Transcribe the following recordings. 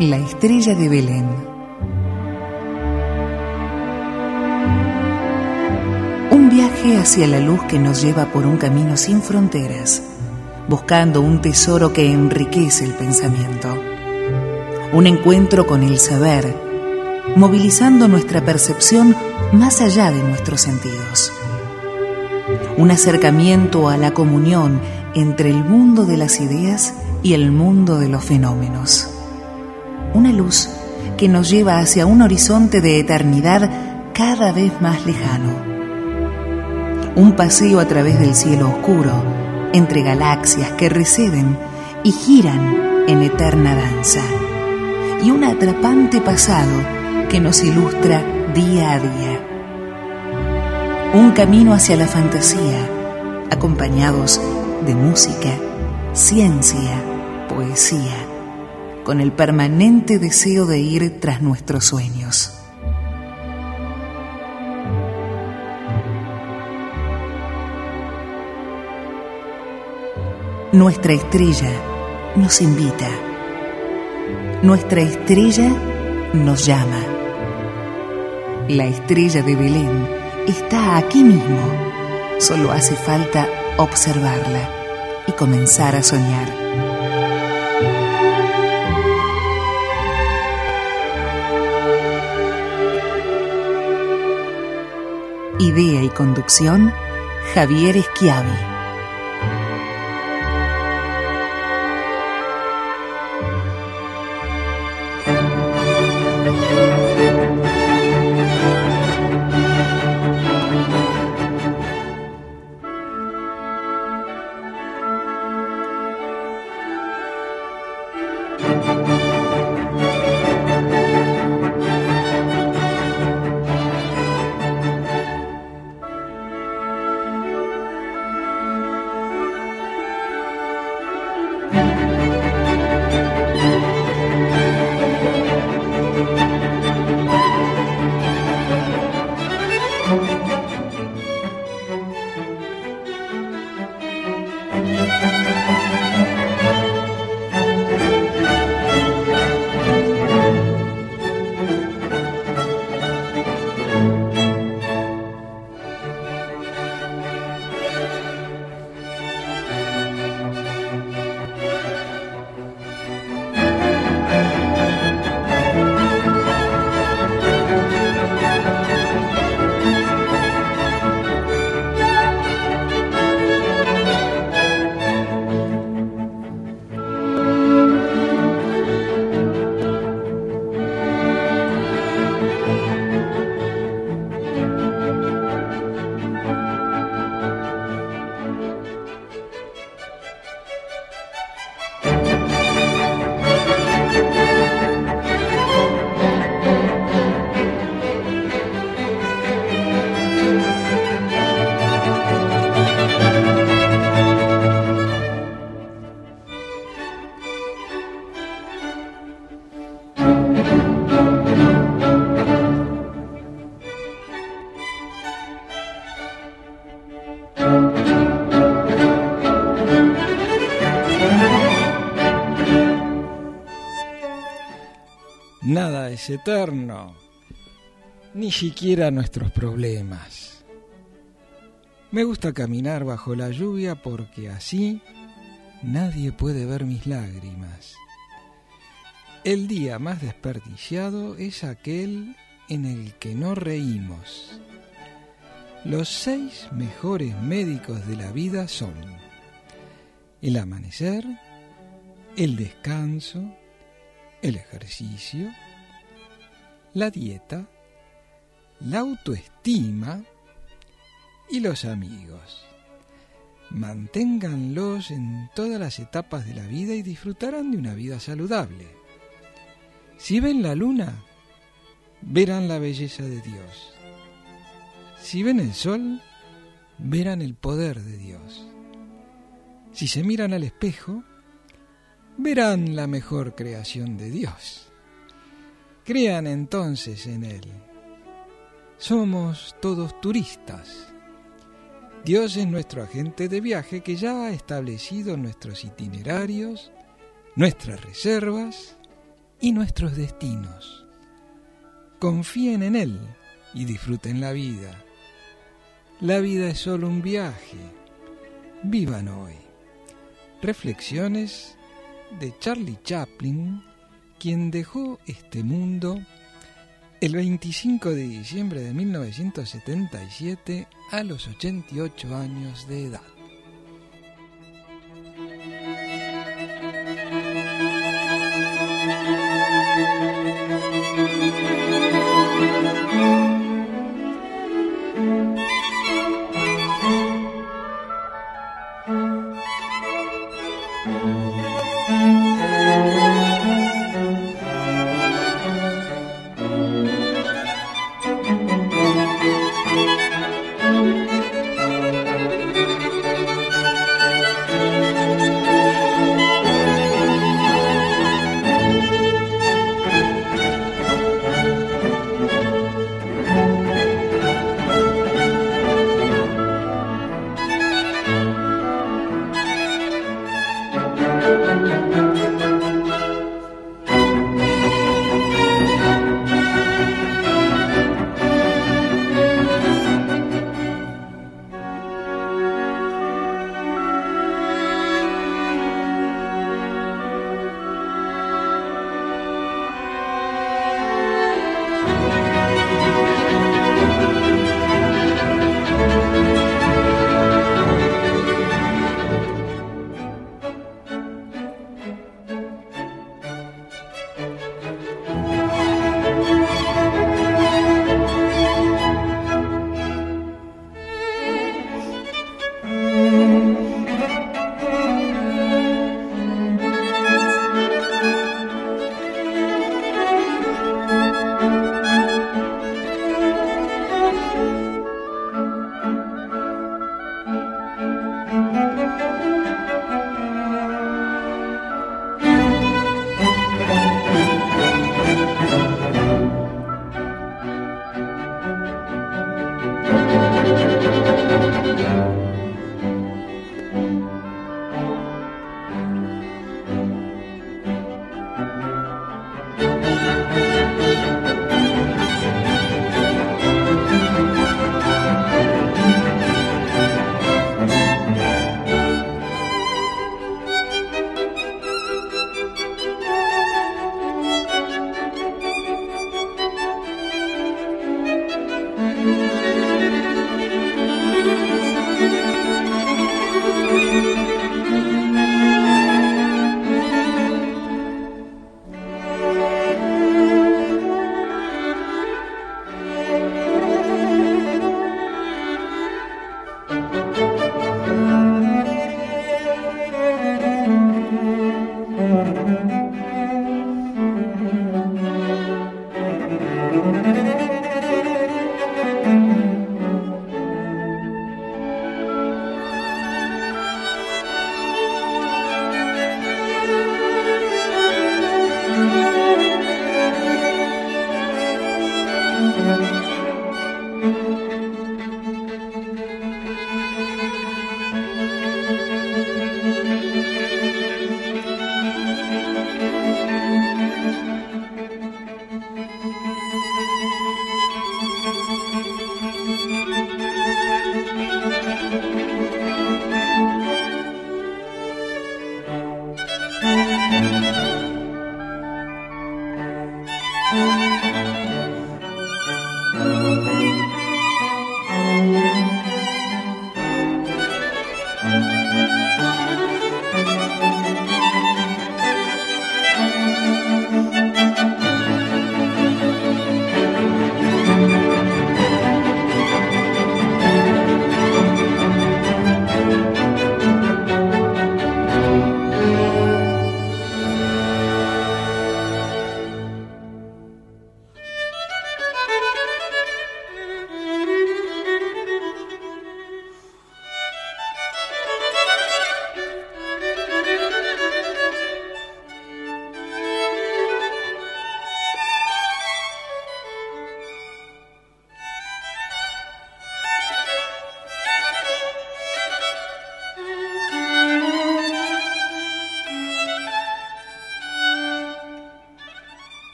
La estrella de Belén. Un viaje hacia la luz que nos lleva por un camino sin fronteras, buscando un tesoro que enriquece el pensamiento. Un encuentro con el saber, movilizando nuestra percepción más allá de nuestros sentidos. Un acercamiento a la comunión entre el mundo de las ideas y el mundo de los fenómenos. Una luz que nos lleva hacia un horizonte de eternidad cada vez más lejano. Un paseo a través del cielo oscuro, entre galaxias que receden y giran en eterna danza. Y un atrapante pasado que nos ilustra día a día. Un camino hacia la fantasía, acompañados de música, ciencia, poesía, con el permanente deseo de ir tras nuestros sueños. Nuestra estrella nos invita. Nuestra estrella nos llama. La estrella de Belén está aquí mismo. Solo hace falta observarla y comenzar a soñar. Idea y conducción, Javier Schiavi. Nada es eterno, ni siquiera nuestros problemas. Me gusta caminar bajo la lluvia porque así nadie puede ver mis lágrimas. El día más desperdiciado es aquel en el que no reímos. Los 6 mejores médicos de la vida son el amanecer, el descanso, el ejercicio, la dieta, la autoestima y los amigos. Manténganlos en todas las etapas de la vida y disfrutarán de una vida saludable. Si ven la luna, verán la belleza de Dios. Si ven el sol, verán el poder de Dios. Si se miran al espejo, verán la mejor creación de Dios. Crean entonces en Él. Somos todos turistas. Dios es nuestro agente de viaje que ya ha establecido nuestros itinerarios, nuestras reservas y nuestros destinos. Confíen en Él y disfruten la vida. La vida es solo un viaje. Vivan hoy. Reflexiones de Charlie Chaplin, quien dejó este mundo el 25 de diciembre de 1977 a los 88 años de edad.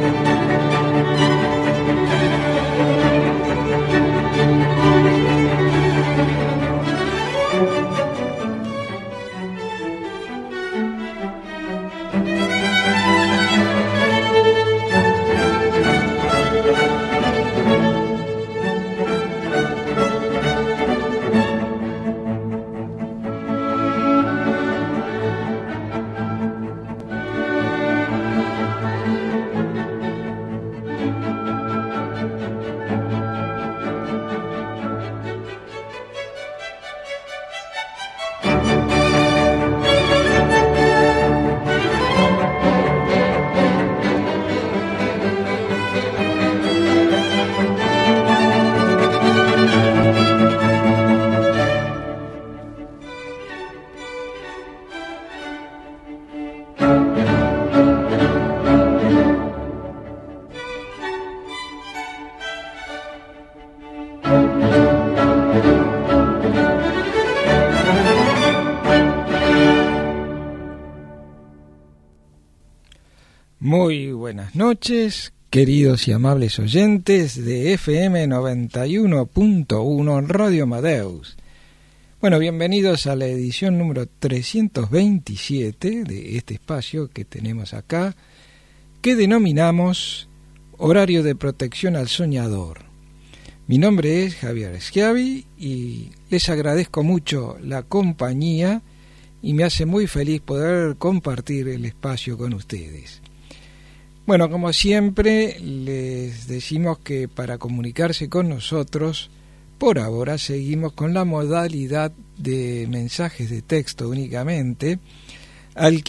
Muy buenas noches, queridos y amables oyentes de FM 91.1 Radio Amadeus. Bueno, bienvenidos a la edición número 327 de este espacio que tenemos acá, que denominamos Horario de Protección al Soñador. Mi nombre es Javier Schiavi y les agradezco mucho la compañía y me hace muy feliz poder compartir el espacio con ustedes. Bueno, como siempre, les decimos que para comunicarse con nosotros, por ahora seguimos con la modalidad de mensajes de texto únicamente al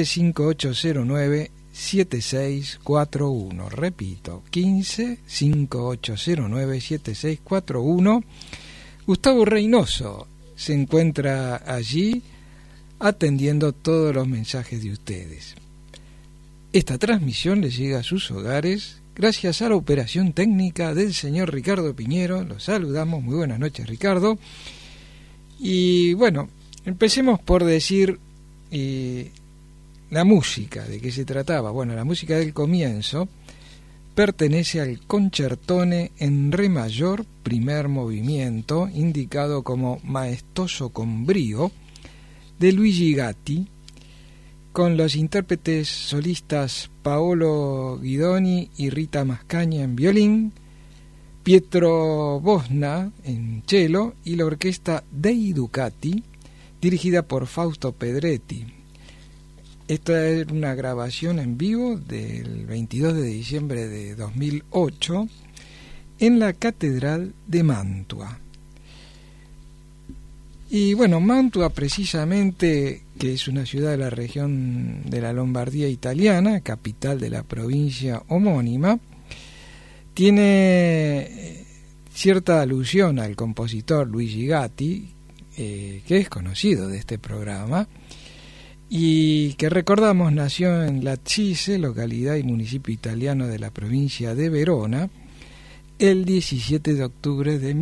15-5809-7641. Repito, 15-5809-7641. Gustavo Reynoso se encuentra allí atendiendo todos los mensajes de ustedes. Esta transmisión les llega a sus hogares gracias a la operación técnica del señor Ricardo Piñero. Los saludamos. Muy buenas noches, Ricardo. Y bueno, empecemos por decir la música, de qué se trataba. Bueno, la música del comienzo pertenece al Concertone en Re mayor, primer movimiento, indicado como Maestoso con brío, de Luigi Gatti, con los intérpretes solistas Paolo Guidoni y Rita Mascagna en violín, Pietro Bosna en cello y la orquesta dei Ducati, dirigida por Fausto Pedretti. Esta es una grabación en vivo del 22 de diciembre de 2008 en la Catedral de Mantua. Y bueno, Mantua precisamente, que es una ciudad de la región de la Lombardía italiana, capital de la provincia homónima, tiene cierta alusión al compositor Luigi Gatti, que es conocido de este programa, y que recordamos nació en Lazzise, localidad y municipio italiano de la provincia de Verona, el 17 de octubre de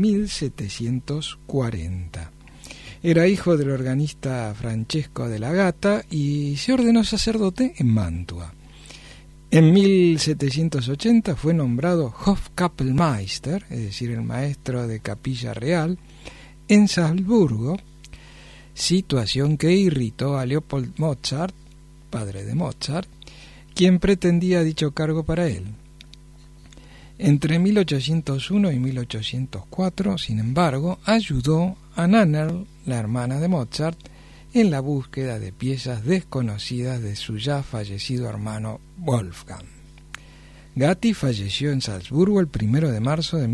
1740. Era hijo del organista Francesco della Gatta y se ordenó sacerdote en Mantua. En 1780 fue nombrado Hofkapellmeister, es decir, el maestro de capilla real, en Salzburgo, situación que irritó a Leopold Mozart, padre de Mozart, quien pretendía dicho cargo para él. Entre 1801 y 1804, sin embargo, ayudó a Nannerl, la hermana de Mozart, en la búsqueda de piezas desconocidas de su ya fallecido hermano Wolfgang. Gatti falleció en Salzburgo el 1 de marzo de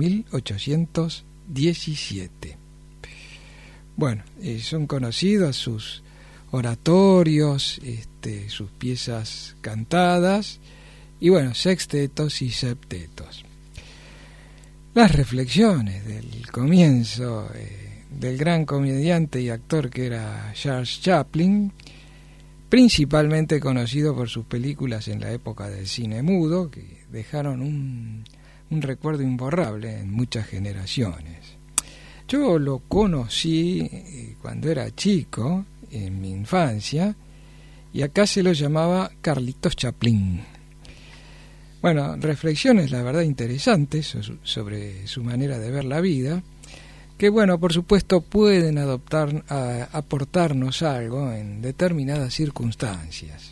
1817. Bueno, son conocidos sus oratorios, sus piezas cantadas, y bueno, sextetos y septetos. Las reflexiones del comienzo del gran comediante y actor que era Charles Chaplin, principalmente conocido por sus películas en la época del cine mudo, que dejaron un recuerdo imborrable en muchas generaciones. Yo lo conocí cuando era chico, en mi infancia, y acá se lo llamaba Carlitos Chaplin. Bueno, reflexiones, la verdad, interesantes sobre su manera de ver la vida, que, bueno, por supuesto pueden aportarnos algo en determinadas circunstancias.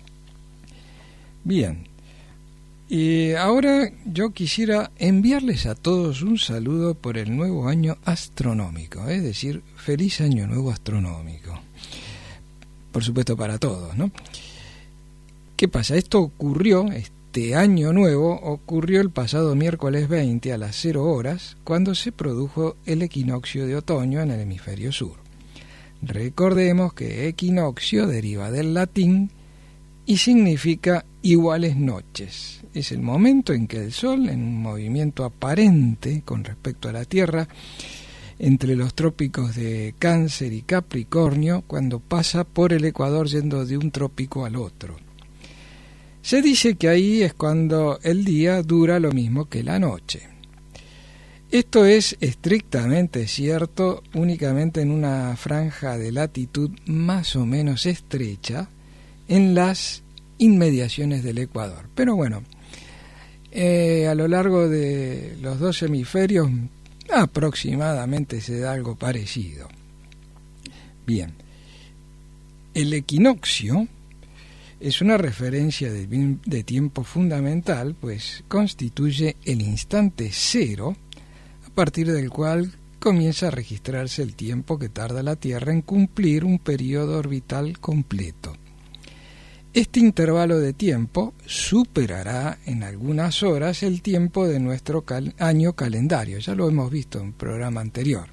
Bien, y ahora yo quisiera enviarles a todos un saludo por el nuevo año astronómico, es decir, feliz año nuevo astronómico, por supuesto para todos, ¿no? ¿Qué pasa? Esto ocurrió, este año nuevo ocurrió el pasado miércoles 20 a las 0 horas, cuando se produjo el equinoccio de otoño en el hemisferio sur. Recordemos que equinoccio deriva del latín y significa iguales noches. Es el momento en que el Sol, en un movimiento aparente con respecto a la Tierra, entre los trópicos de Cáncer y Capricornio, cuando pasa por el ecuador yendo de un trópico al otro. Se dice que ahí es cuando el día dura lo mismo que la noche. Esto es estrictamente cierto únicamente en una franja de latitud más o menos estrecha en las inmediaciones del Ecuador. Pero bueno, a lo largo de los dos hemisferios aproximadamente se da algo parecido. Bien, el equinoccio es una referencia de tiempo fundamental, pues constituye el instante cero a partir del cual comienza a registrarse el tiempo que tarda la Tierra en cumplir un periodo orbital completo. Este intervalo de tiempo superará en algunas horas el tiempo de nuestro año calendario, ya lo hemos visto en un programa anterior.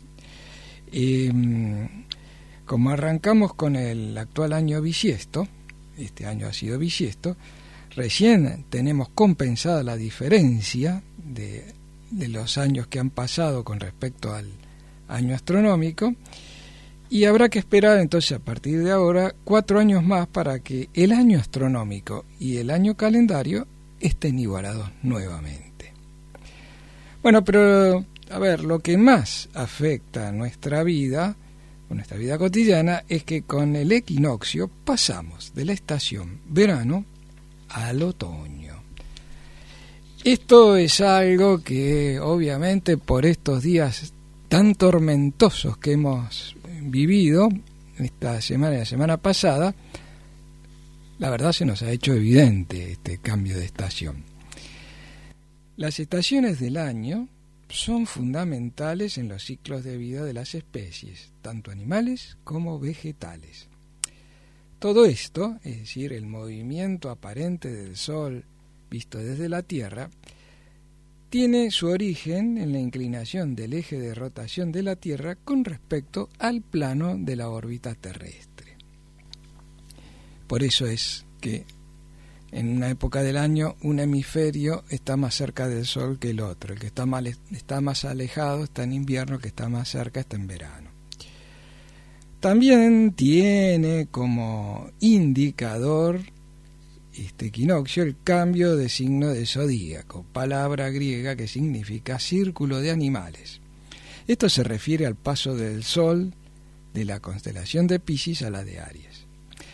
Como arrancamos con el actual año bisiesto, este año ha sido bisiesto, recién tenemos compensada la diferencia de los años que han pasado con respecto al año astronómico, y habrá que esperar entonces a partir de ahora 4 años más para que el año astronómico y el año calendario estén igualados nuevamente. Bueno, pero a ver, lo que más afecta a nuestra vida cotidiana, es que con el equinoccio pasamos de la estación verano al otoño. Esto es algo que obviamente por estos días tan tormentosos que hemos vivido esta semana y la semana pasada, la verdad se nos ha hecho evidente este cambio de estación. Las estaciones del año son fundamentales en los ciclos de vida de las especies, tanto animales como vegetales. Todo esto, es decir, el movimiento aparente del Sol visto desde la Tierra, tiene su origen en la inclinación del eje de rotación de la Tierra con respecto al plano de la órbita terrestre. Por eso es que en una época del año un hemisferio está más cerca del Sol que el otro. El que está más alejado está en invierno, el que está más cerca está en verano. También tiene como indicador este equinoccio el cambio de signo de zodíaco, palabra griega que significa círculo de animales. Esto se refiere al paso del Sol de la constelación de Piscis a la de Aries.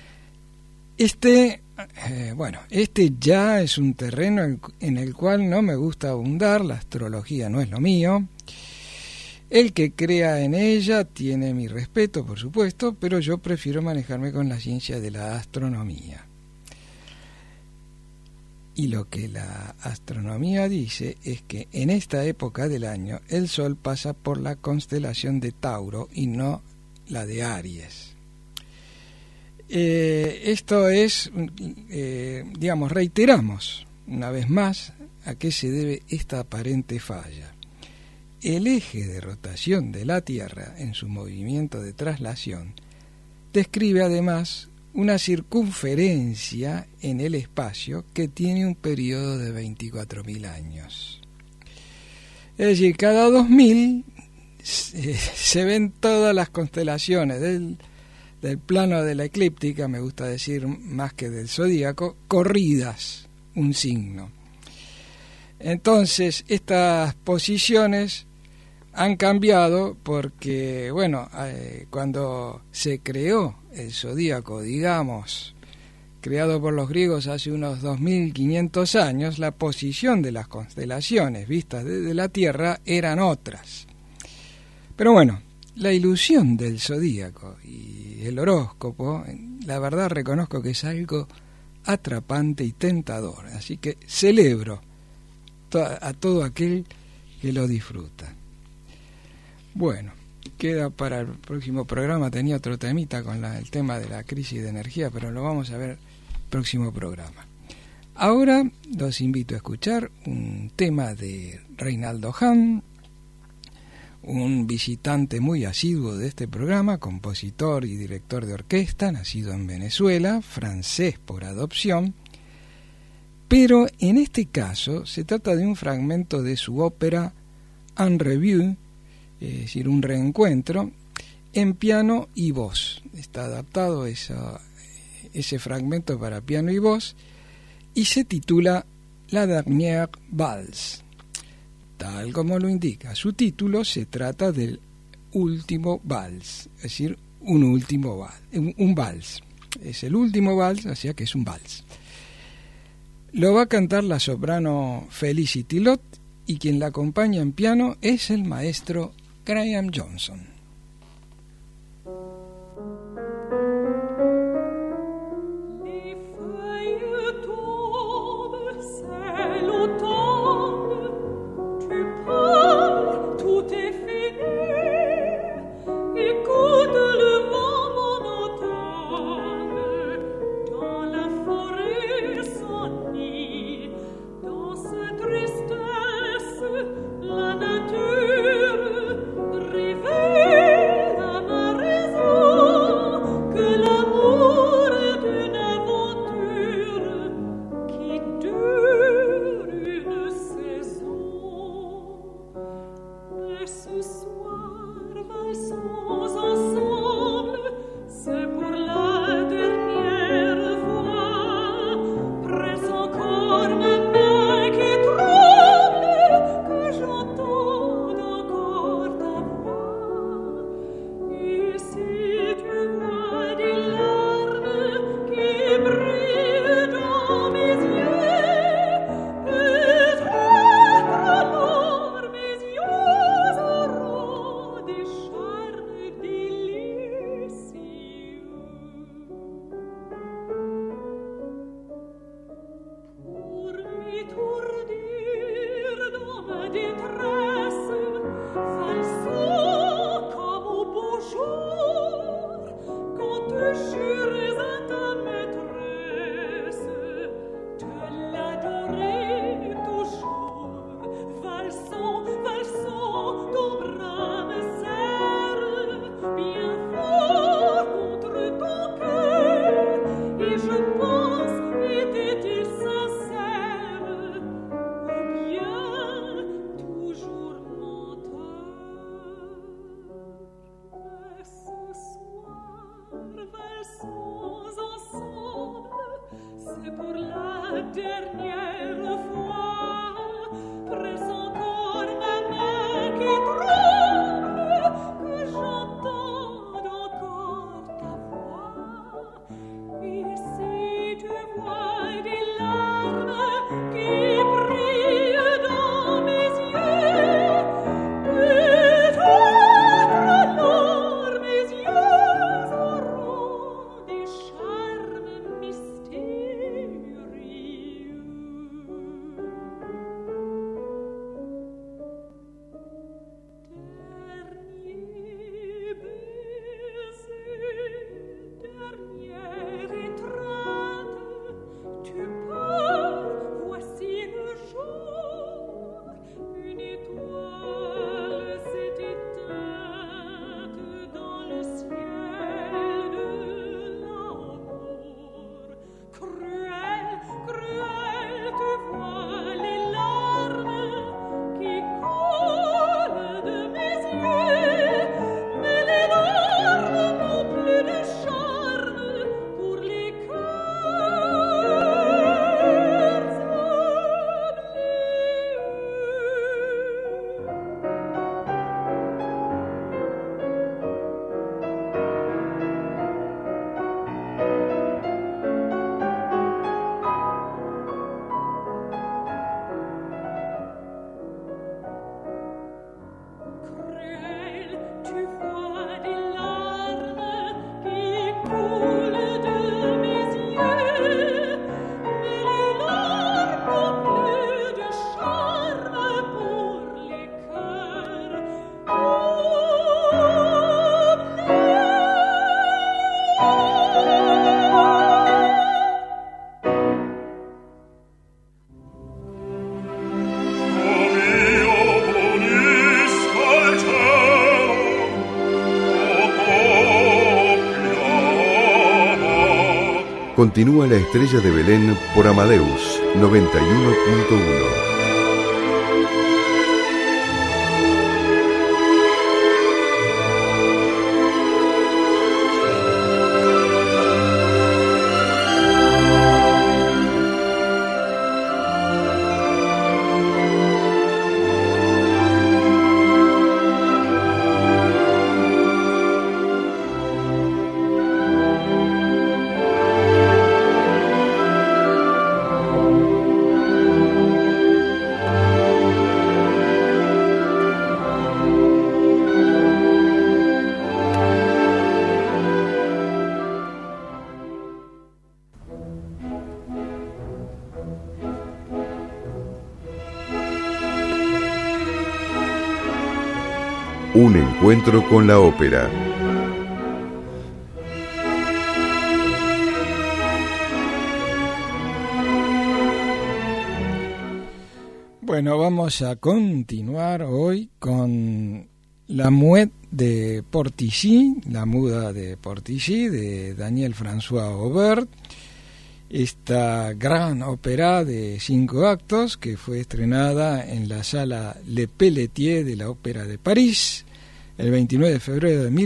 Este ya es un terreno en el cual no me gusta abundar, la astrología no es lo mío. El que crea en ella tiene mi respeto, por supuesto, pero yo prefiero manejarme con la ciencia de la astronomía. Y lo que la astronomía dice es que en esta época del año el Sol pasa por la constelación de Tauro y no la de Aries. Esto es, reiteramos una vez más a qué se debe esta aparente falla. El eje de rotación de la Tierra en su movimiento de traslación describe además una circunferencia en el espacio que tiene un periodo de 24.000 años. Es decir, cada 2.000 se ven todas las constelaciones del plano de la eclíptica, me gusta decir más que del zodíaco, corridas un signo. Entonces, estas posiciones han cambiado porque, cuando se creó el zodíaco, digamos, creado por los griegos hace unos 2500 años, la posición de las constelaciones vistas desde la Tierra eran otras. Pero bueno, la ilusión del zodíaco y el horóscopo, la verdad reconozco que es algo atrapante y tentador, así que celebro a todo aquel que lo disfruta. Bueno, queda para el próximo programa, tenía otro temita con el tema de la crisis de energía, pero lo vamos a ver el próximo programa. Ahora los invito a escuchar un tema de Reinaldo Hahn, un visitante muy asiduo de este programa, compositor y director de orquesta, nacido en Venezuela, francés por adopción, pero en este caso se trata de un fragmento de su ópera En Revue, es decir, un reencuentro, en piano y voz. Está adaptado ese fragmento para piano y voz y se titula La Dernière Valse. Tal como lo indica su título, se trata del último vals, es decir, un vals. Es el último vals, o sea que es un vals. Lo va a cantar la soprano Felicity Lott y quien la acompaña en piano es el maestro Graham Johnson. Tristesse, la nature réveille. Continúa La Estrella de Belén por Amadeus 91.1. Un encuentro con la ópera. Bueno, vamos a continuar hoy con La Muette de Portici, La Muda de Portici, de Daniel François Aubert. Esta gran ópera de 5 actos que fue estrenada en la sala Le Pelletier de la Ópera de París el 29 de febrero de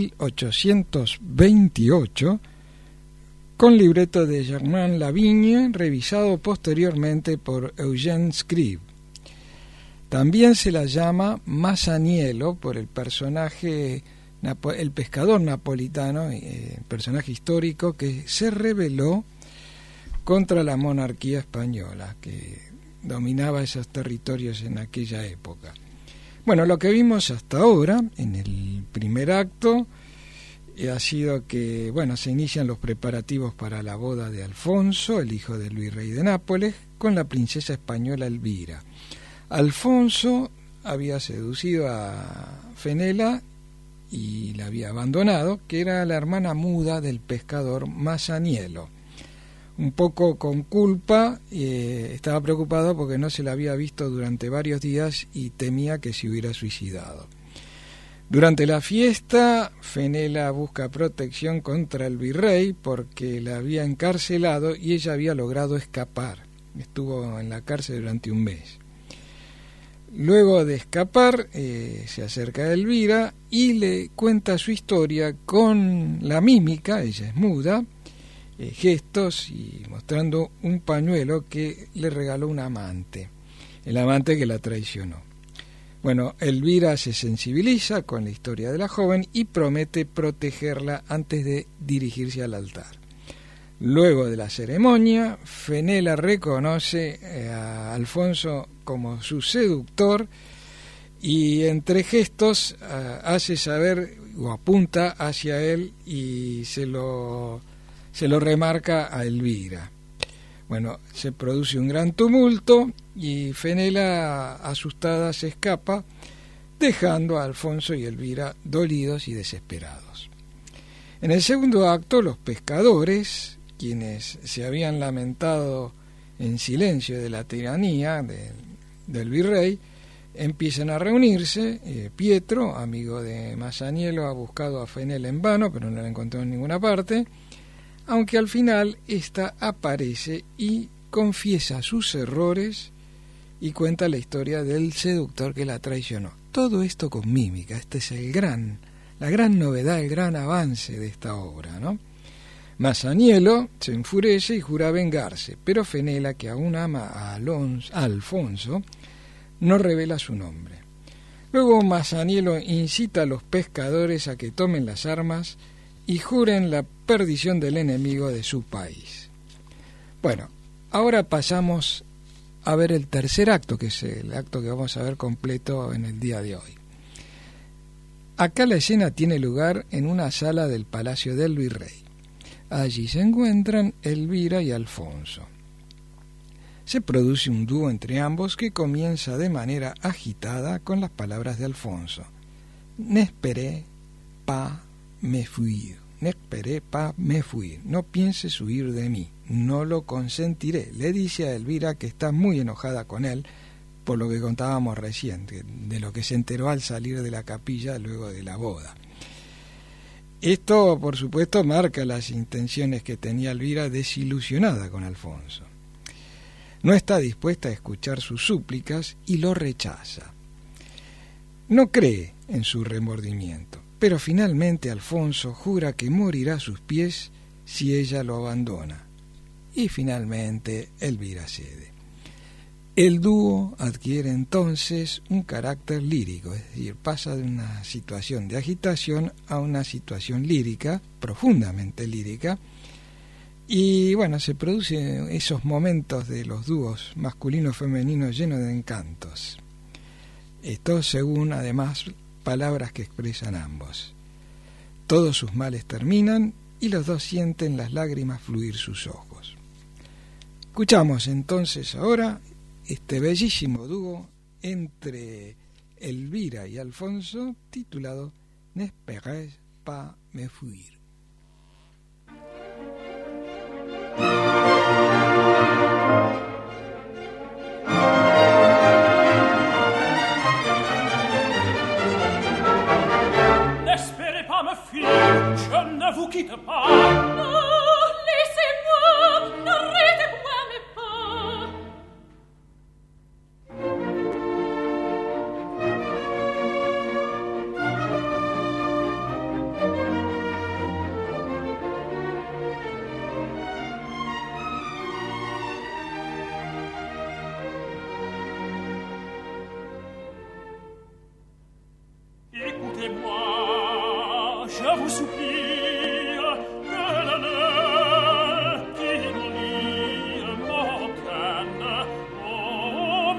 1828, con libreto de Germain Lavigne, revisado posteriormente por Eugène Scribe. También se la llama Masaniello por el personaje, el pescador napolitano, personaje histórico que se rebeló contra la monarquía española, que dominaba esos territorios en aquella época. Bueno, lo que vimos hasta ahora, en el primer acto, ha sido que, se inician los preparativos para la boda de Alfonso, el hijo del virrey de Nápoles, con la princesa española Elvira. Alfonso había seducido a Fenela y la había abandonado, que era la hermana muda del pescador Masaniello. Un poco con culpa, estaba preocupado porque no se la había visto durante varios días y temía que se hubiera suicidado. Durante la fiesta, Fenela busca protección contra el virrey porque la había encarcelado y ella había logrado escapar. Estuvo en la cárcel durante un mes. Luego de escapar, se acerca a Elvira y le cuenta su historia con la mímica, ella es muda, gestos y mostrando un pañuelo que le regaló un amante, el amante que la traicionó. Bueno, Elvira se sensibiliza con la historia de la joven y promete protegerla antes de dirigirse al altar. Luego de la ceremonia, Fenela reconoce a Alfonso como su seductor y entre gestos hace saber o apunta hacia él y se lo remarca a Elvira. Bueno, se produce un gran tumulto y Fenela, asustada, se escapa, dejando a Alfonso y Elvira dolidos y desesperados. En el segundo acto, los pescadores, quienes se habían lamentado en silencio de la tiranía del virrey, empiezan a reunirse. Pietro, amigo de Masaniello, ha buscado a Fenela en vano, pero no la encontró en ninguna parte, aunque al final ésta aparece y confiesa sus errores y cuenta la historia del seductor que la traicionó. Todo esto con mímica. Este es la gran novedad, el gran avance de esta obra, ¿no? Masaniello se enfurece y jura vengarse, pero Fenela, que aún ama a Alfonso, no revela su nombre. Luego Masaniello incita a los pescadores a que tomen las armas y juren la perdición del enemigo de su país. Bueno, ahora pasamos a ver el tercer acto, que es el acto que vamos a ver completo en el día de hoy. Acá la escena tiene lugar en una sala del Palacio del Virrey. Allí se encuentran Elvira y Alfonso. Se produce un dúo entre ambos que comienza de manera agitada con las palabras de Alfonso. N'espérez pas me fuir. N'espérez pas me fuir. No pienses huir de mí. No lo consentiré. Le dice a Elvira, que está muy enojada con él por lo que contábamos recién, de lo que se enteró al salir de la capilla luego de la boda. Esto, por supuesto, marca las intenciones que tenía Elvira, desilusionada con Alfonso. No está dispuesta a escuchar sus súplicas y lo rechaza. No cree en su remordimiento, pero finalmente Alfonso jura que morirá a sus pies si ella lo abandona. Y finalmente Elvira cede. El dúo adquiere entonces un carácter lírico, es decir, pasa de una situación de agitación a una situación lírica, profundamente lírica, y bueno, se producen esos momentos de los dúos masculino-femeninos llenos de encantos. Esto según, además, palabras que expresan ambos. Todos sus males terminan y los dos sienten las lágrimas fluir sus ojos. Escuchamos entonces ahora este bellísimo dúo entre Elvira y Alfonso, titulado N'espérez pas me fuir. N'espérez pas me fuir, je ne vous quitte pas. Oh, laissez-moi, n'arrêtez-moi mes pas. Écoutez-moi, je vous supplie, que l'honneur qui nous lie m'obtienne au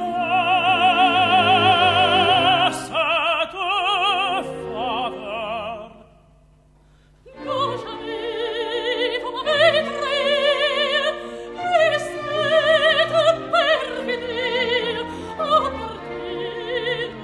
moins cette faveur. Non, jamais vous m'avez trahi, et cette perfidie appartient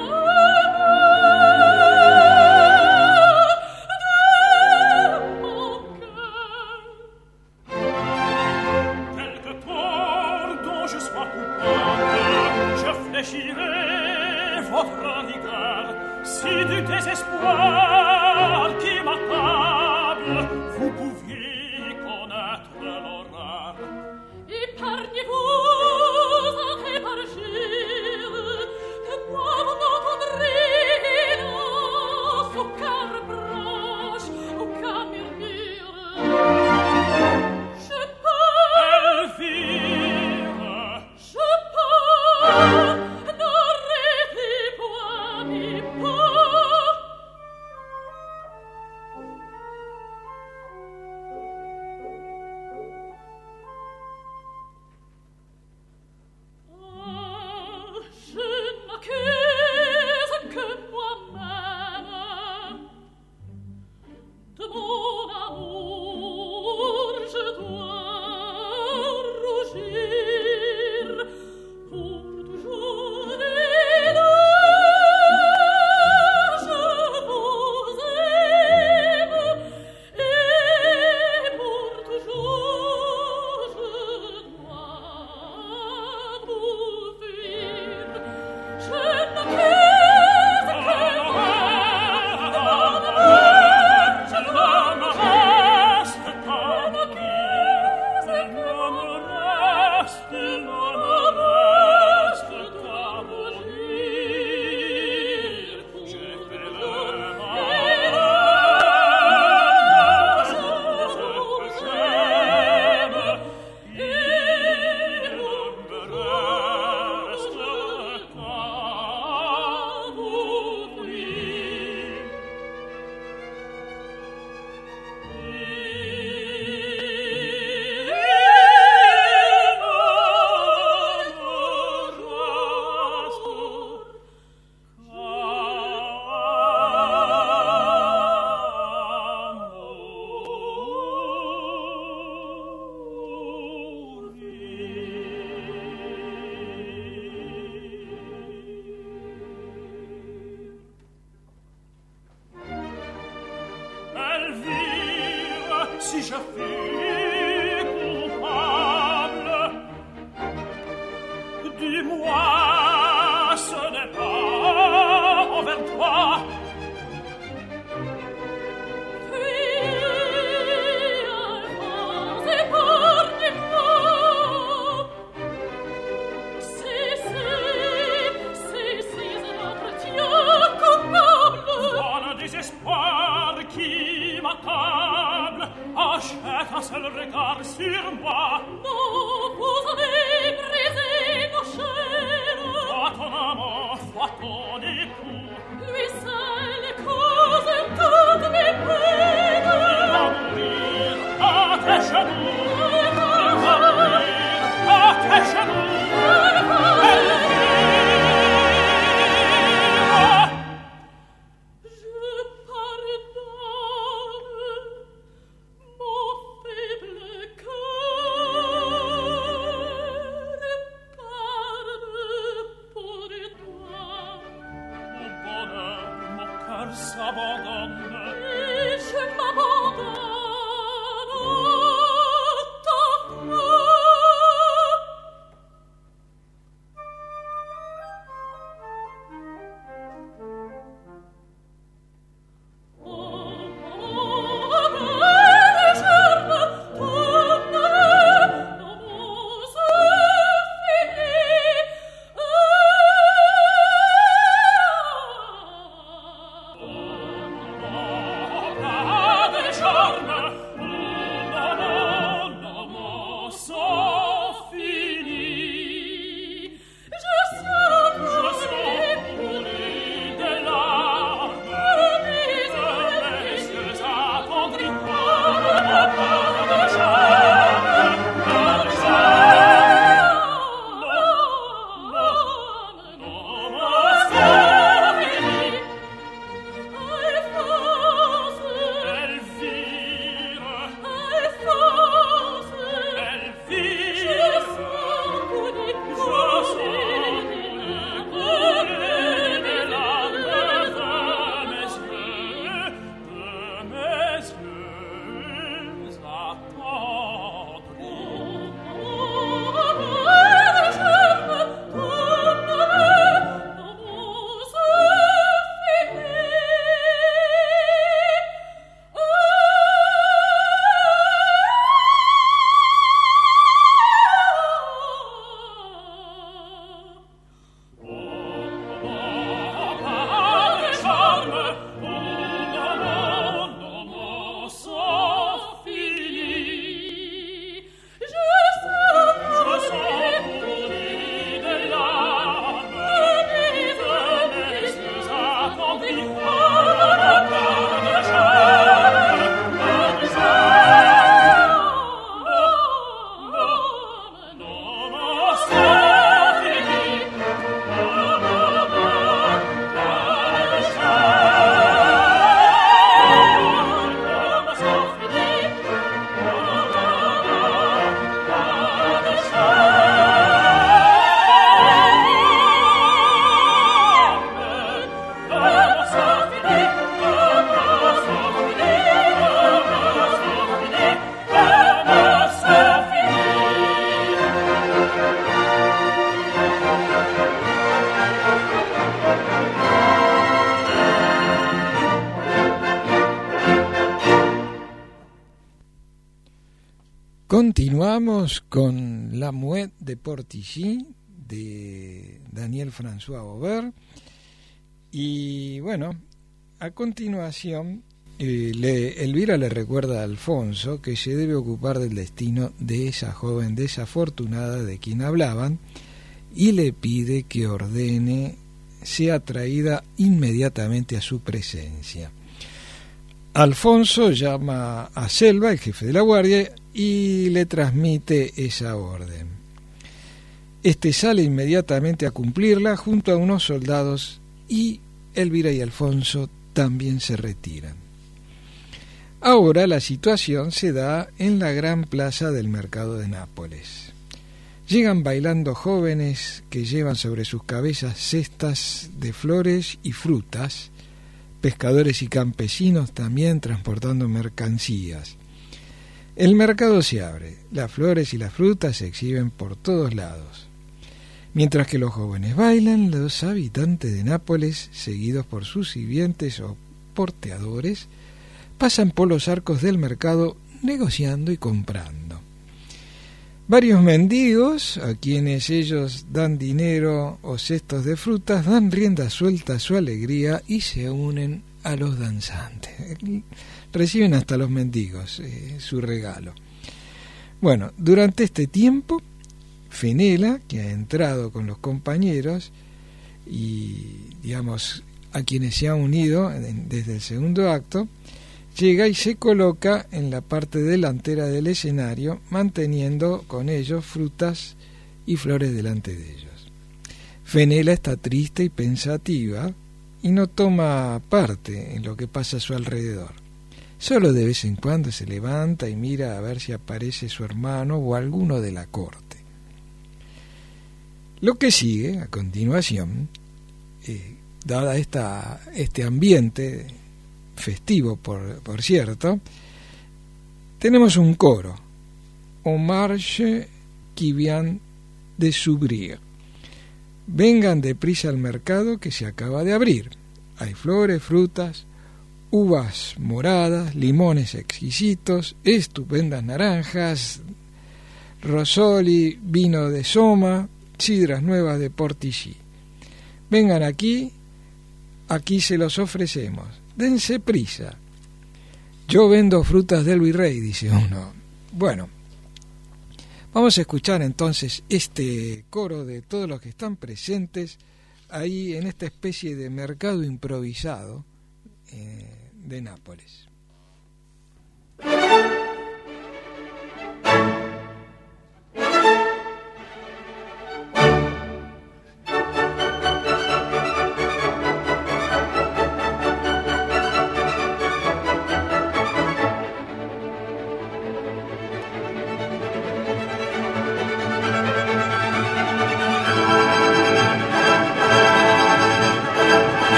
votre rigueur, si du désespoir qui m'accable, vous pouviez connaître l'horreur. Épargnez-vous à répargir, que moi vous m'entendrez là, au cœur branche, au cœur murmure. Je pars, Elvire, je pars, n'arrêtez point mes pas. Ah, je n'accuse que moi-même. De mon amour je dois rougir pour toujours et là je vous aime et pour toujours je dois vous fuir. Je n'accuse que moi-même. De mon amour je dois reste qu'à mourir, ne me reste qu'à mourir. J'ai fait le malheur de ce que j'aime, il ne me reste qu'à mourir. Elvire, si je fus coupable, dis-moi, ce n'est pas envers toi. seul regard sur moi. Non, vous avez brisé nos chaînes. Vois ton amant, vois ton époux. Lui seul cause toutes mes peines. Il va mourir à tes genoux. Il va mourir à tes genoux. Continuamos con La Muette de Portichy de Daniel François Aubert y bueno, a continuación Elvira le recuerda a Alfonso que se debe ocupar del destino de esa joven desafortunada de quien hablaban y le pide que ordene sea traída inmediatamente a su presencia. Alfonso llama a Selva, el jefe de la guardia, y le transmite esa orden. Este sale inmediatamente a cumplirla junto a unos soldados y Elvira y Alfonso también se retiran. Ahora la situación se da en la gran plaza del mercado de Nápoles. Llegan bailando jóvenes que llevan sobre sus cabezas cestas de flores y frutas, pescadores y campesinos también transportando mercancías. El mercado se abre, las flores y las frutas se exhiben por todos lados. Mientras que los jóvenes bailan, los habitantes de Nápoles, seguidos por sus sirvientes o porteadores, pasan por los arcos del mercado negociando y comprando. Varios mendigos, a quienes ellos dan dinero o cestos de frutas, dan rienda suelta a su alegría y se unen a los danzantes. Reciben hasta los mendigos su regalo. Bueno, durante este tiempo, Fenela, que ha entrado con los compañeros y, digamos, a quienes se ha unido desde el segundo acto, llega y se coloca en la parte delantera del escenario, manteniendo con ellos frutas y flores delante de ellos. Fenela está triste y pensativa y no toma parte en lo que pasa a su alrededor. Solo de vez en cuando se levanta y mira a ver si aparece su hermano o alguno de la corte. Lo que sigue a continuación, dada este ambiente festivo, por cierto, tenemos un coro, "On marche qui vient de s'ouvrir". Vengan deprisa al mercado que se acaba de abrir. Hay flores, frutas, uvas moradas, limones exquisitos, estupendas naranjas, rosoli, vino de Soma, sidras nuevas de Portici. Vengan aquí se los ofrecemos. Dense prisa. Yo vendo frutas del virrey, dice uno. Bueno, vamos a escuchar entonces este coro de todos los que están presentes ahí en esta especie de mercado improvisado de Nápoles.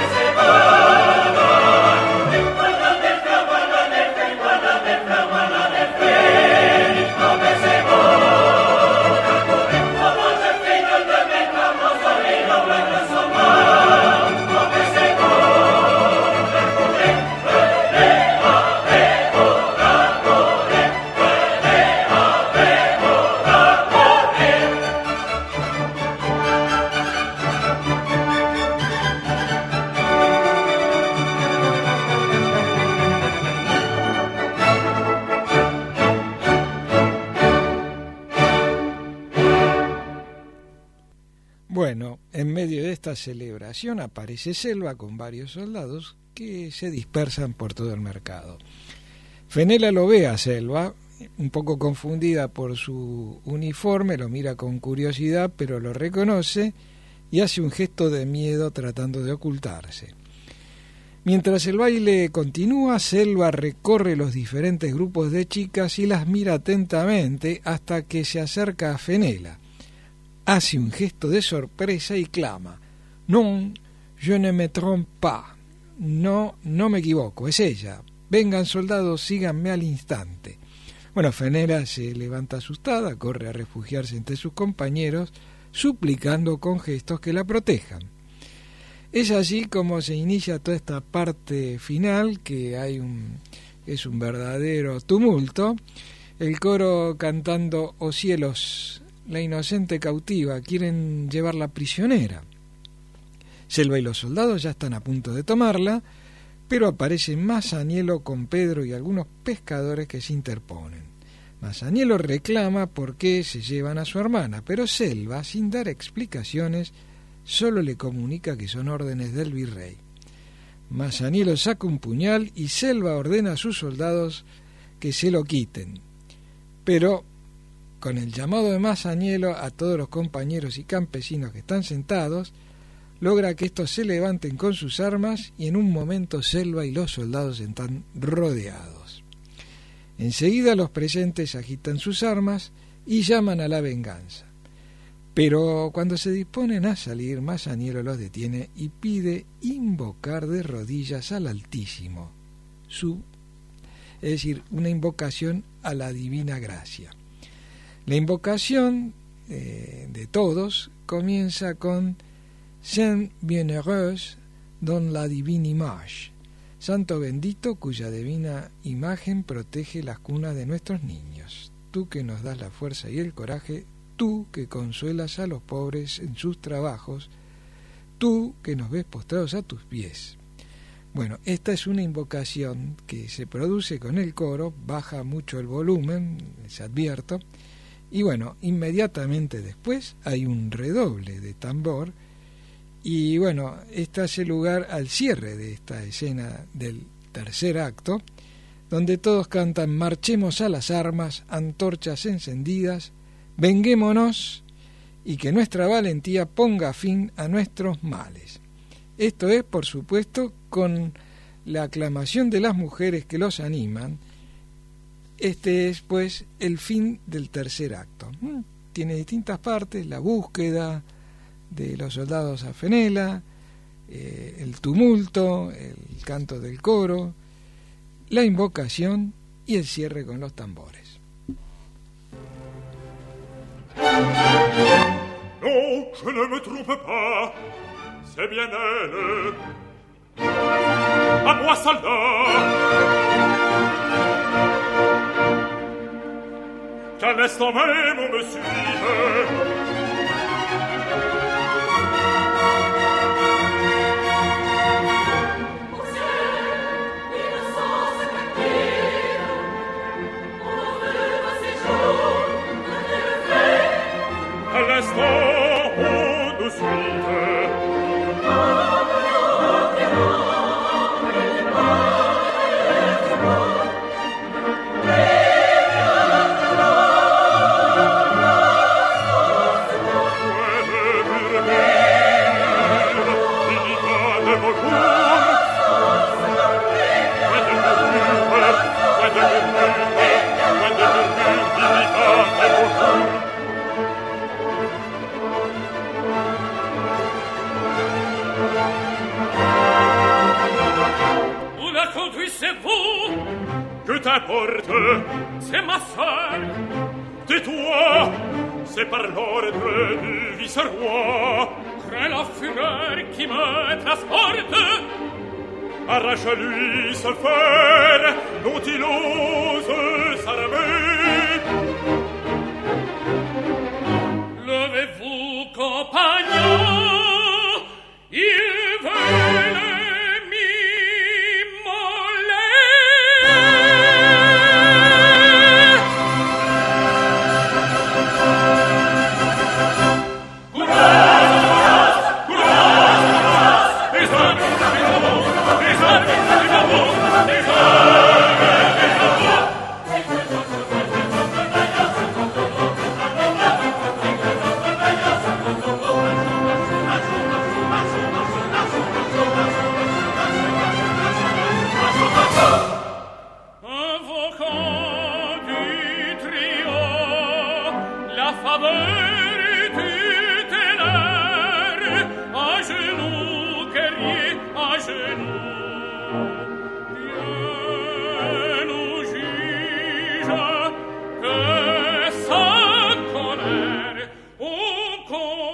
Voilà, Bueno, en medio de esta celebración aparece Selva con varios soldados que se dispersan por todo el mercado. Fenela lo ve a Selva, un poco confundida por su uniforme, lo mira con curiosidad, pero lo reconoce y hace un gesto de miedo tratando de ocultarse. Mientras el baile continúa, Selva recorre los diferentes grupos de chicas y las mira atentamente hasta que se acerca a Fenela. Hace un gesto de sorpresa y clama: «Non, je ne me trompe pas». No me equivoco, es ella. Vengan, soldados, síganme al instante. Bueno, Fenela se levanta asustada, corre a refugiarse entre sus compañeros, suplicando con gestos que la protejan. Es así como se inicia toda esta parte final, que es un verdadero tumulto. El coro cantando: «Oh cielos, la inocente cautiva, quieren llevarla prisionera». Selva y los soldados ya están a punto de tomarla, pero aparece Masaniello con Pedro y algunos pescadores que se interponen. Masaniello reclama por qué se llevan a su hermana, pero Selva, sin dar explicaciones, solo le comunica que son órdenes del virrey. Masaniello saca un puñal y Selva ordena a sus soldados que se lo quiten. Pero, con el llamado de Masaniello a todos los compañeros y campesinos que están sentados, logra que estos se levanten con sus armas y en un momento Selva y los soldados están rodeados. Enseguida los presentes agitan sus armas y llaman a la venganza. Pero cuando se disponen a salir, Masaniello los detiene y pide invocar de rodillas al Altísimo, es decir, una invocación a la divina gracia. La invocación de todos comienza con Saint bienheureux dans la divine image, Santo bendito cuya divina imagen protege las cunas de nuestros niños. Tú que nos das la fuerza y el coraje, tú que consuelas a los pobres en sus trabajos, tú que nos ves postrados a tus pies. Bueno, esta es una invocación que se produce con el coro, baja mucho el volumen, les advierto, y bueno, inmediatamente después hay un redoble de tambor. Y bueno, este hace lugar al cierre de esta escena del tercer acto, donde todos cantan: «Marchemos a las armas, antorchas encendidas, venguémonos y que nuestra valentía ponga fin a nuestros males». Esto es, por supuesto, con la aclamación de las mujeres que los animan. Este es, pues, el fin del tercer acto. Tiene distintas partes: la búsqueda de los soldados a Fenela, el tumulto, el canto del coro, la invocación y el cierre con los tambores. No, je ne me trompe pas, c'est bien elle. À moi, soldat, qu'à l'instant même on me suive. T'importe, c'est ma sœur. Tais-toi, c'est par l'ordre du vice-roi. Crains la fureur qui me transporte. Arrache-lui ce fer dont il ose s'armer. Levez-vous, compagnons, il veut Hurrah!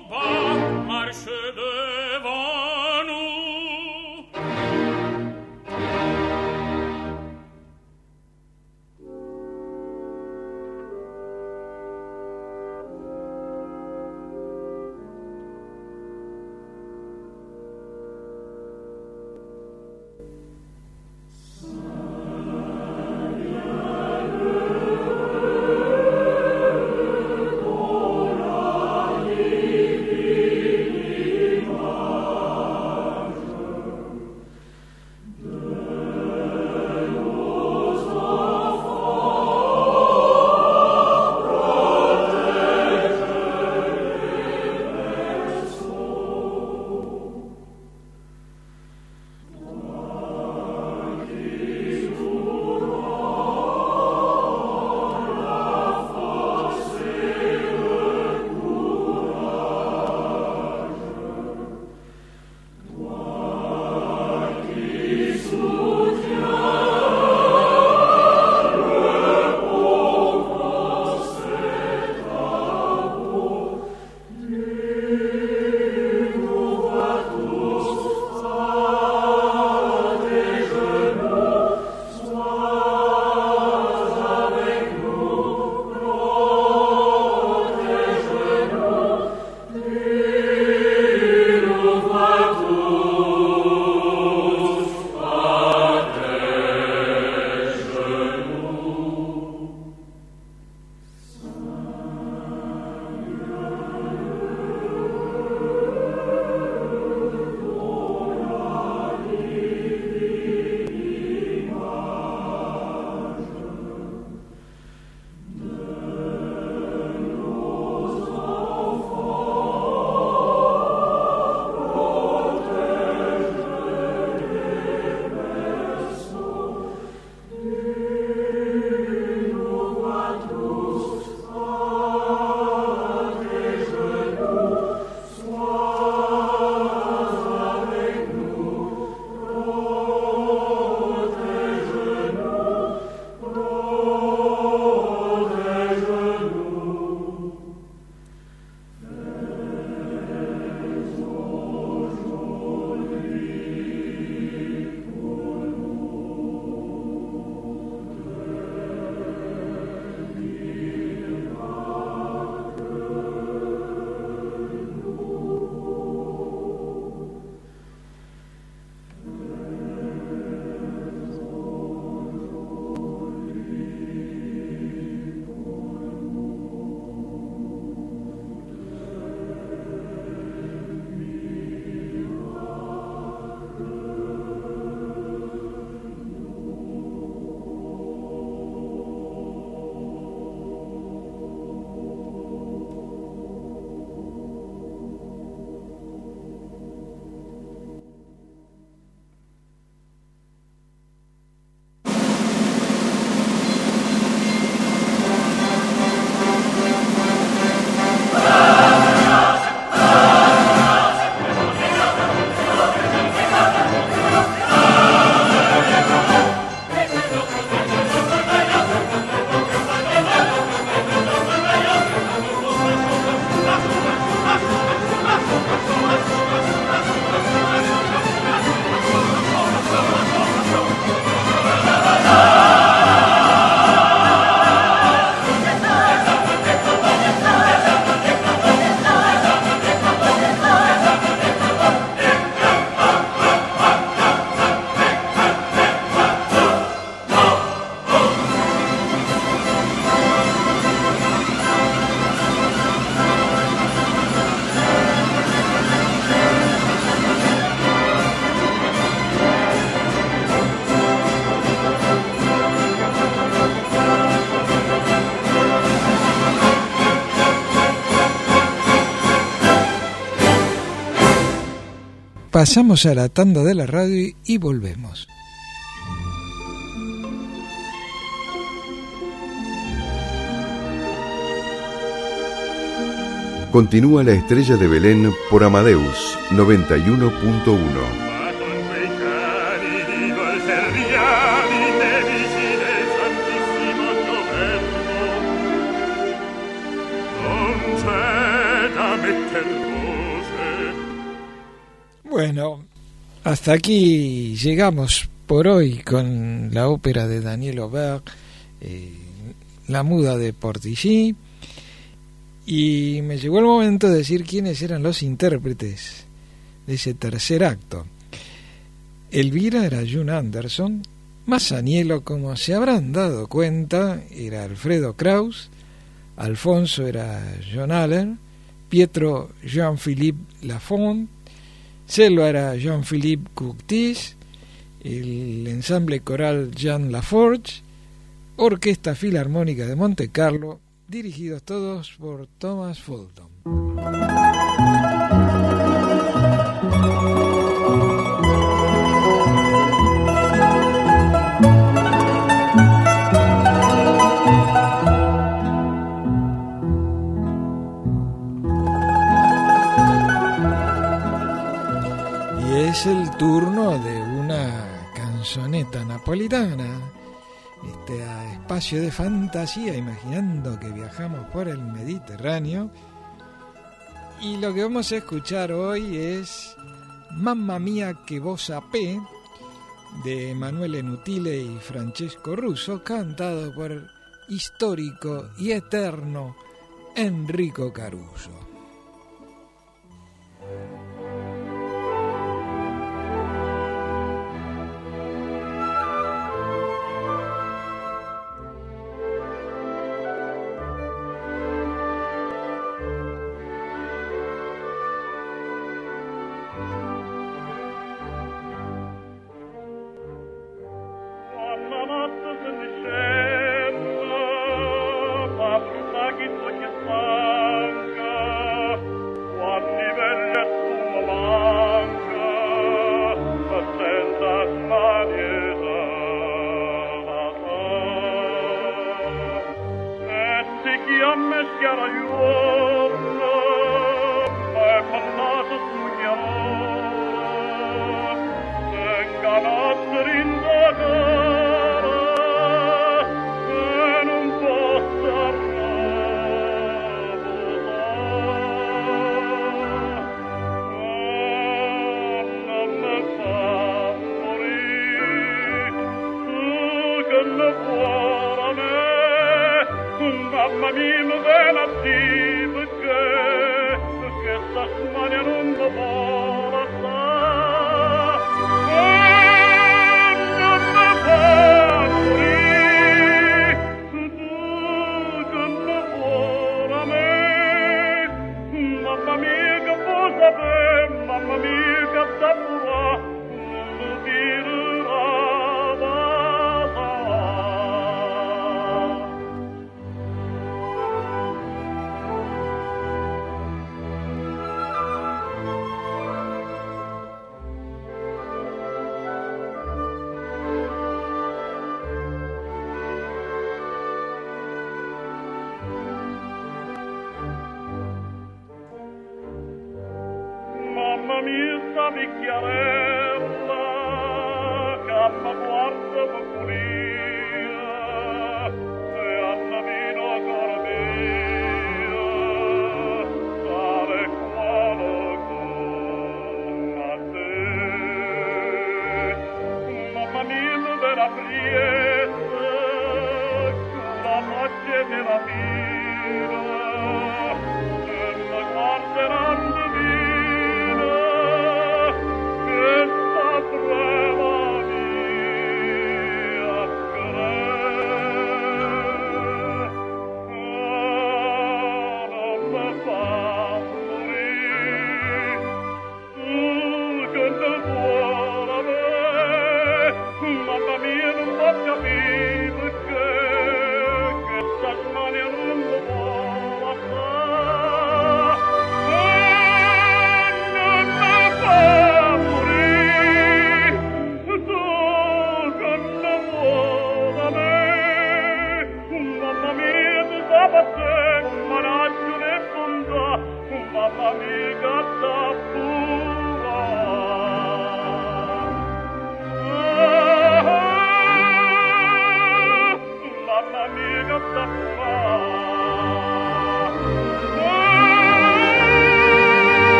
combat marche devant nous. Pasamos a la tanda de la radio y volvemos. Continúa La Estrella de Belén por Amadeus 91.1. Non c'è da metter Bueno, hasta aquí llegamos por hoy con la ópera de Daniel Aubert, La muda de Portici, y me llegó el momento de decir quiénes eran los intérpretes de ese tercer acto. Elvira era June Anderson, Masaniello, como se habrán dado cuenta, era Alfredo Kraus, Alfonso era John Haller, Pietro Jean-Philippe Lafont, Selva era Jean-Philippe Cocteau, el ensamble coral Jean Laforge, Orquesta Filarmónica de Montecarlo, dirigidos todos por Thomas Fulton. Es el turno de una canzoneta napolitana, a espacio de fantasía, imaginando que viajamos por el Mediterráneo. Y lo que vamos a escuchar hoy es Mamma mia che vos sapé, de Emanuele Nutile y Francesco Russo, cantado por histórico y eterno Enrico Caruso.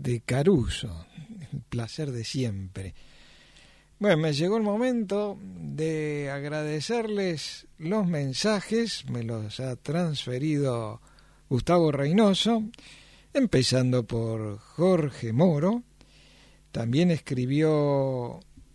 de Caruso, el placer de siempre. Bueno, me llegó el momento de agradecerles los mensajes, me los ha transferido Gustavo Reynoso, empezando por Jorge Moro. También escribió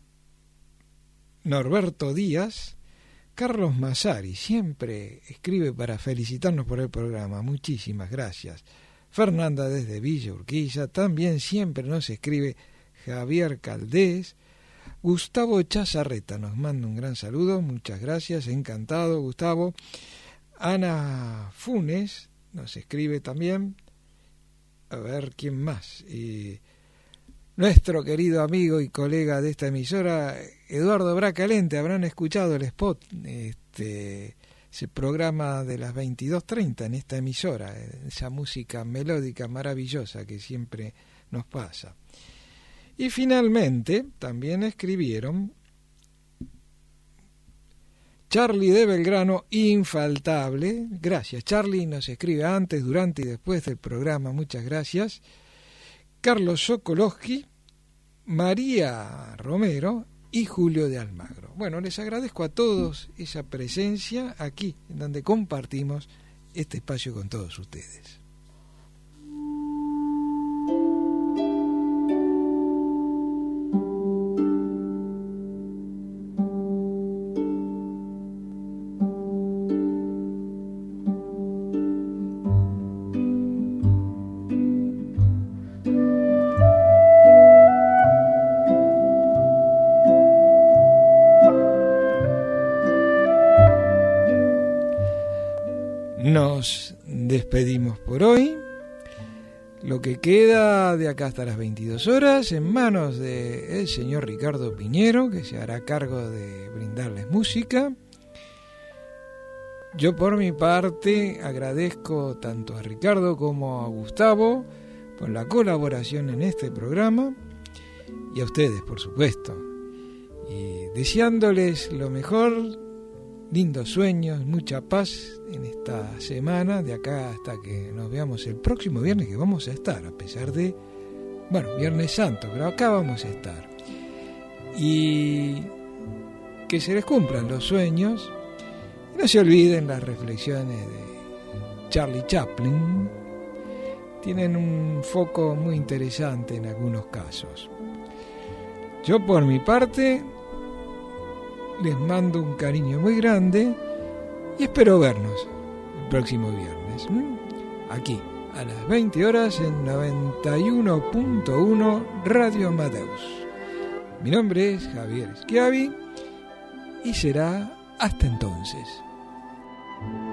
Norberto Díaz, Carlos Massari, siempre escribe para felicitarnos por el programa, muchísimas gracias. Fernanda desde Villa Urquiza, también siempre nos escribe Javier Caldés. Gustavo Chazarreta nos manda un gran saludo, muchas gracias, encantado Gustavo. Ana Funes nos escribe también, a ver quién más, nuestro querido amigo y colega de esta emisora, Eduardo Bracalente, habrán escuchado el spot, ese programa de las 22:30 en esta emisora, esa música melódica maravillosa que siempre nos pasa. Y finalmente también escribieron Charlie de Belgrano, infaltable, gracias Charlie, nos escribe antes, durante y después del programa, muchas gracias. Carlos Sokolowski, María Romero y Julio de Almagro. Bueno, les agradezco a todos esa presencia aquí, en donde compartimos este espacio con todos ustedes. Nos despedimos por hoy. Lo que queda de acá hasta las 22 horas en manos del señor Ricardo Piñero, que se hará cargo de brindarles música. Yo por mi parte agradezco tanto a Ricardo como a Gustavo por la colaboración en este programa y a ustedes, por supuesto. Y deseándoles lo mejor, lindos sueños, mucha paz en esta semana, de acá hasta que nos veamos el próximo viernes, que vamos a estar, a pesar de, Viernes Santo, pero acá vamos a estar. Y que se les cumplan los sueños, y no se olviden las reflexiones de Charlie Chaplin, tienen un foco muy interesante en algunos casos. Yo por mi parte les mando un cariño muy grande y espero vernos el próximo viernes, aquí a las 20 horas en 91.1 Radio Amadeus. Mi nombre es Javier Schiavi y será hasta entonces.